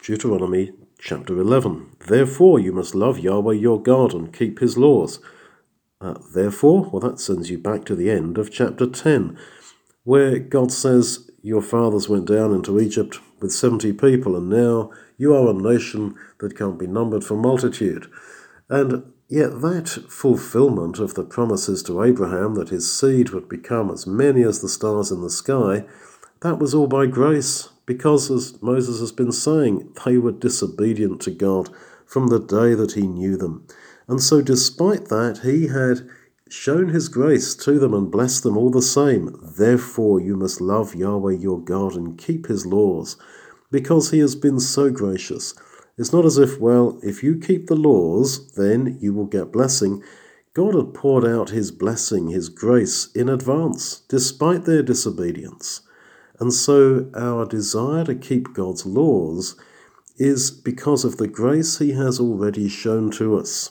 Deuteronomy chapter 11. Therefore you must love Yahweh your God and keep his laws. Therefore, well, that sends you back to the end of chapter 10, where God says your fathers went down into Egypt with 70 people, and now you are a nation that can't be numbered for multitude. And yet that fulfillment of the promises to Abraham that his seed would become as many as the stars in the sky, that was all by grace, because, as Moses has been saying, they were disobedient to God from the day that he knew them. And so despite that, he had shown his grace to them and blessed them all the same. Therefore you must love Yahweh your God and keep his laws, because he has been so gracious. It's not as if, well, if you keep the laws, then you will get blessing. God had poured out his blessing, his grace, in advance, despite their disobedience. And so our desire to keep God's laws is because of the grace he has already shown to us.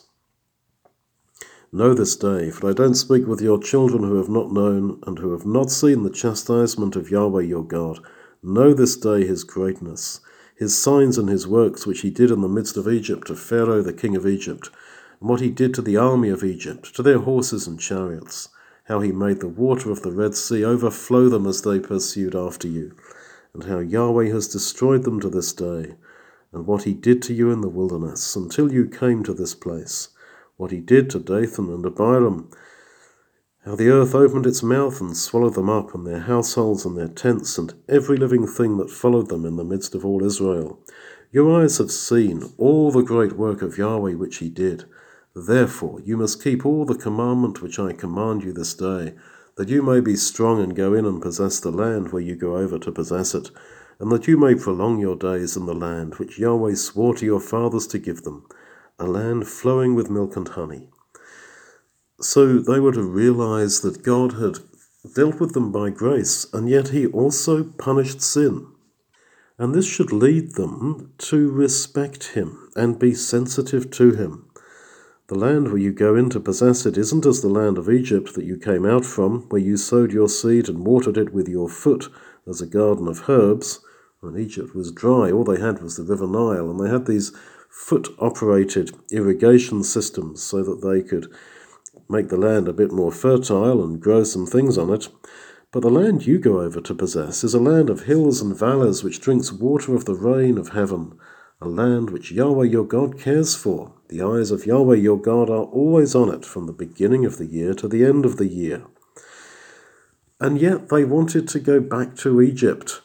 Know this day, for I don't speak with your children who have not known and who have not seen the chastisement of Yahweh your God. Know this day his greatness, his signs and his works which he did in the midst of Egypt to Pharaoh the king of Egypt, and what he did to the army of Egypt, to their horses and chariots, how he made the water of the Red Sea overflow them as they pursued after you, and how Yahweh has destroyed them to this day, and what he did to you in the wilderness until you came to this place, what he did to Dathan and Abiram, how the earth opened its mouth and swallowed them up, and their households and their tents, and every living thing that followed them in the midst of all Israel. Your eyes have seen all the great work of Yahweh which he did. Therefore you must keep all the commandment which I command you this day, that you may be strong and go in and possess the land where you go over to possess it, and that you may prolong your days in the land which Yahweh swore to your fathers to give them, a land flowing with milk and honey. So they were to realize that God had dealt with them by grace, and yet he also punished sin. And this should lead them to respect him and be sensitive to him. The land where you go in to possess it isn't as the land of Egypt that you came out from, where you sowed your seed and watered it with your foot as a garden of herbs. When Egypt was dry, all they had was the River Nile, and they had these foot-operated irrigation systems so that they could make the land a bit more fertile and grow some things on it. But the land you go over to possess is a land of hills and valleys which drinks water of the rain of heaven, a land which Yahweh your God cares for. The eyes of Yahweh your God are always on it from the beginning of the year to the end of the year. And yet they wanted to go back to Egypt.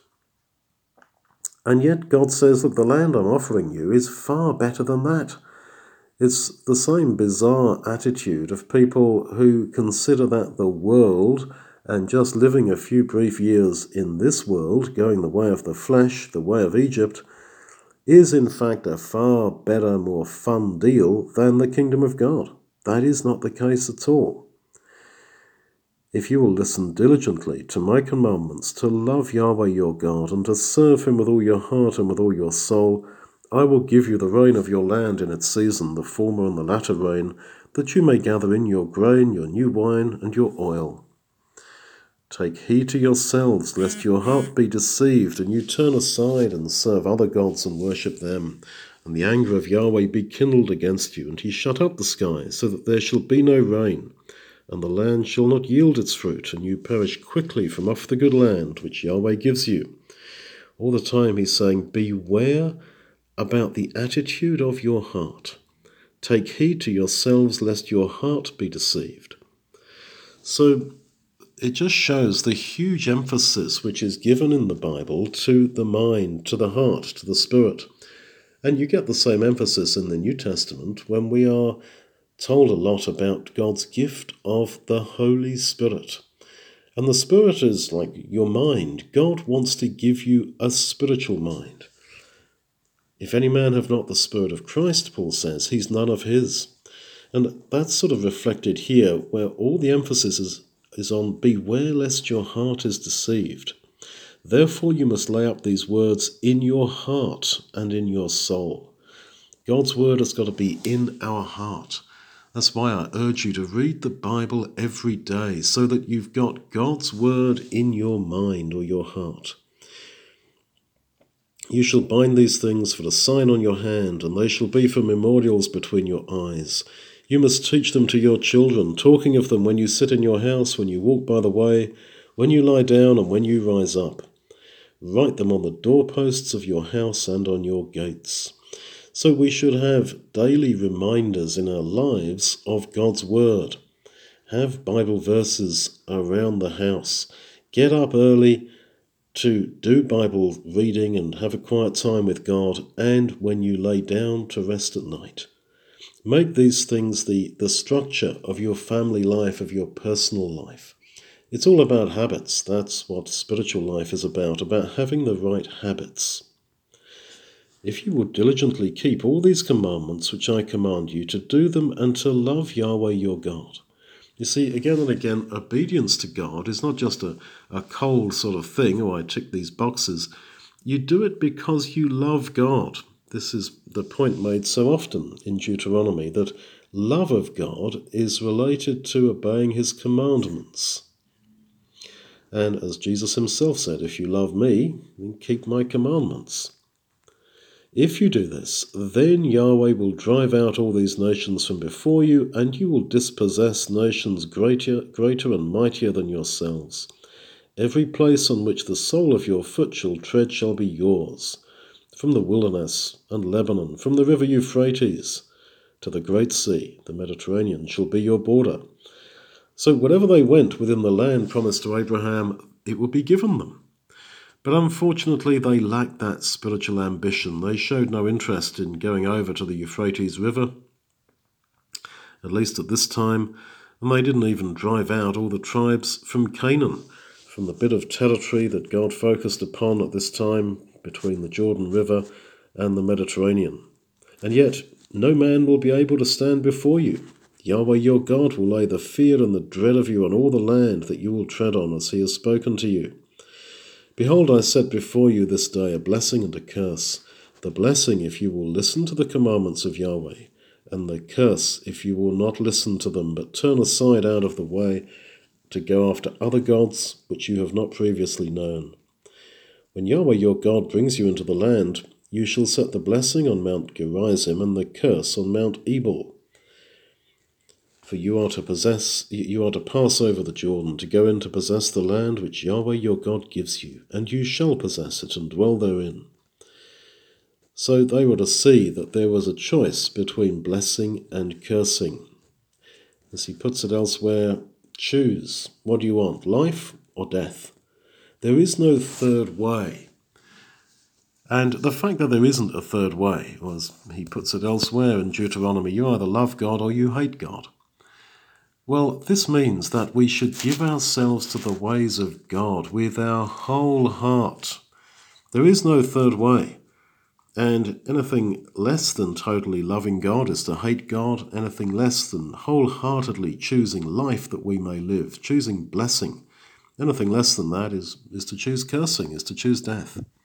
And yet God says, look, the land I'm offering you is far better than that. It's the same bizarre attitude of people who consider that the world and just living a few brief years in this world, going the way of the flesh, the way of Egypt, is in fact a far better, more fun deal than the kingdom of God. That is not the case at all. If you will listen diligently to my commandments, to love Yahweh your God, and to serve him with all your heart and with all your soul, I will give you the rain of your land in its season, the former and the latter rain, that you may gather in your grain, your new wine, and your oil. Take heed to yourselves, lest your heart be deceived, and you turn aside and serve other gods and worship them, and the anger of Yahweh be kindled against you, and he shut up the sky, so that there shall be no rain, and the land shall not yield its fruit, and you perish quickly from off the good land which Yahweh gives you. All the time he's saying, beware about the attitude of your heart. Take heed to yourselves, lest your heart be deceived. So it just shows the huge emphasis which is given in the Bible to the mind, to the heart, to the spirit. And you get the same emphasis in the New Testament when we are told a lot about God's gift of the Holy Spirit. And the Spirit is like your mind. God wants to give you a spiritual mind. If any man have not the Spirit of Christ, Paul says, he's none of his. And that's sort of reflected here, where all the emphasis is on beware lest your heart is deceived. Therefore you must lay up these words in your heart and in your soul. God's word has got to be in our heart. That's why I urge you to read the Bible every day, so that you've got God's word in your mind or your heart. You shall bind these things for a sign on your hand, and they shall be for memorials between your eyes. You must teach them to your children, talking of them when you sit in your house, when you walk by the way, when you lie down, and when you rise up. Write them on the doorposts of your house and on your gates. So we should have daily reminders in our lives of God's word. Have Bible verses around the house. Get up early to do Bible reading and have a quiet time with God, and when you lay down to rest at night. Make these things the structure of your family life, of your personal life. It's all about habits. That's what spiritual life is about having the right habits. If you would diligently keep all these commandments which I command you, to do them and to love Yahweh your God. You see, again and again, obedience to God is not just a cold sort of thing, I tick these boxes. You do it because you love God. This is the point made so often in Deuteronomy, that love of God is related to obeying his commandments. And as Jesus himself said, if you love me, then keep my commandments. If you do this, then Yahweh will drive out all these nations from before you, and you will dispossess nations greater and mightier than yourselves. Every place on which the sole of your foot shall tread shall be yours, from the wilderness and Lebanon, from the river Euphrates to the great sea, the Mediterranean, shall be your border. So wherever they went within the land promised to Abraham, it would be given them. But unfortunately, they lacked that spiritual ambition. They showed no interest in going over to the Euphrates River, at least at this time, and they didn't even drive out all the tribes from Canaan, from the bit of territory that God focused upon at this time between the Jordan River and the Mediterranean. And yet, no man will be able to stand before you. Yahweh your God will lay the fear and the dread of you on all the land that you will tread on, as he has spoken to you. Behold, I set before you this day a blessing and a curse. The blessing if you will listen to the commandments of Yahweh, and the curse if you will not listen to them, but turn aside out of the way to go after other gods which you have not previously known. When Yahweh your God brings you into the land, you shall set the blessing on Mount Gerizim and the curse on Mount Ebal. For you are to pass over the Jordan, to go in to possess the land which Yahweh your God gives you, and you shall possess it and dwell therein. So they were to see that there was a choice between blessing and cursing. As he puts it elsewhere, choose. What do you want, life or death? There is no third way. And the fact that there isn't a third way, or as he puts it elsewhere in Deuteronomy, you either love God or you hate God. Well, this means that we should give ourselves to the ways of God with our whole heart. There is no third way. And anything less than totally loving God is to hate God. Anything less than wholeheartedly choosing life that we may live, choosing blessing. Anything less than that is to choose cursing, is to choose death.